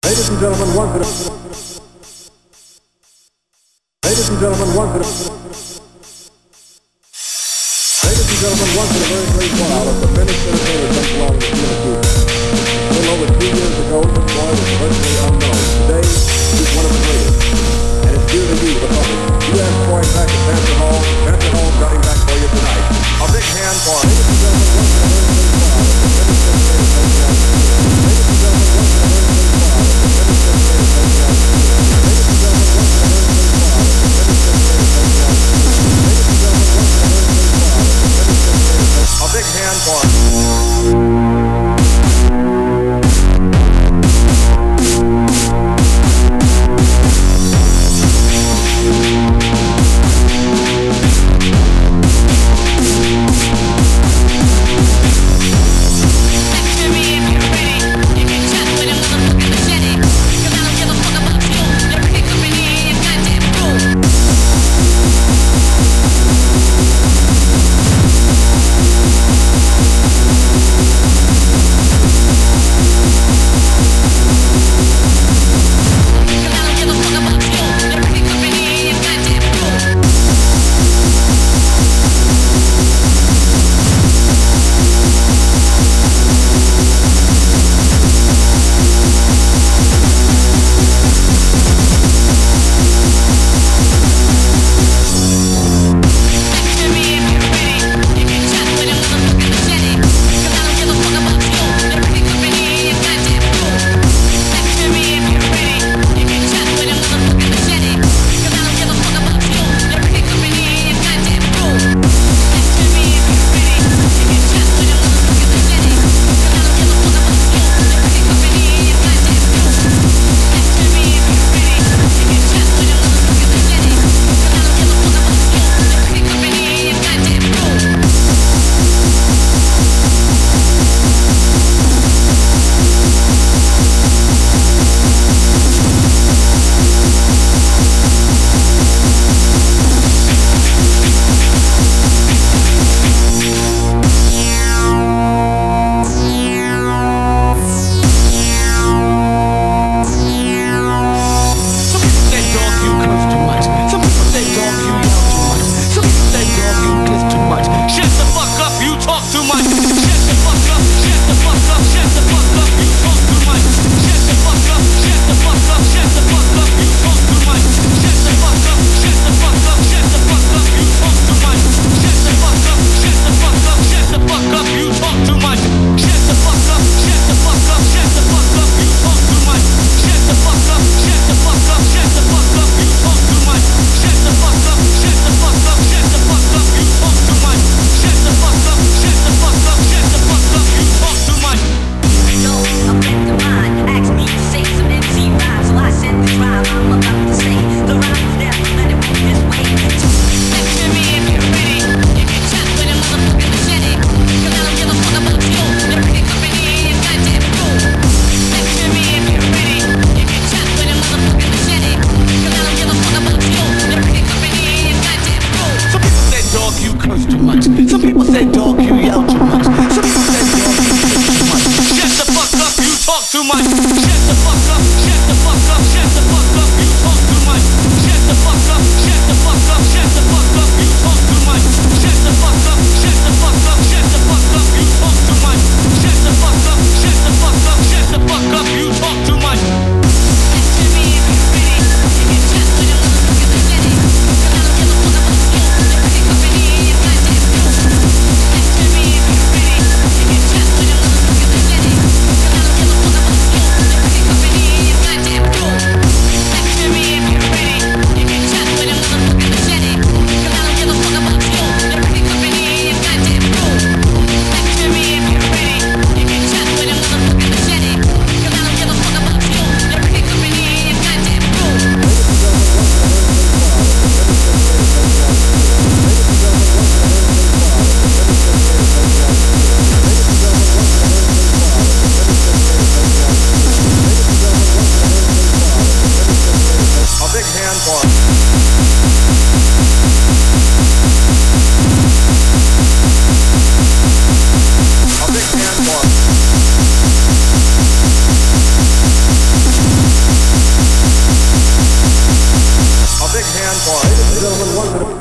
Ladies and gentlemen, ladies and gentlemen, ladies and gentlemen, once in a very great while, a tremendous entertainer comes along in the field of music. A little over 2 years ago, this boy was virtually unknown. Today, he's one of the greatest. And it's due to you, the public. You asked for him back at Panther Hall. Panther Hall got him back for you tonight. A big hand for him. Ladies and gentlemen, once in a very great while, a tremendous entertainer comes along. Ladies and gentlemen, once in a very great while, a tremendous entertainer comes along. Ladies and gentlemen, once in a very great while, a tremendous entertainer comes along. Ladies and gentlemen, once in a very great while, a tremendous entertainer comes along. A big hand for him. and boys. Ladies and gentlemen, one minute.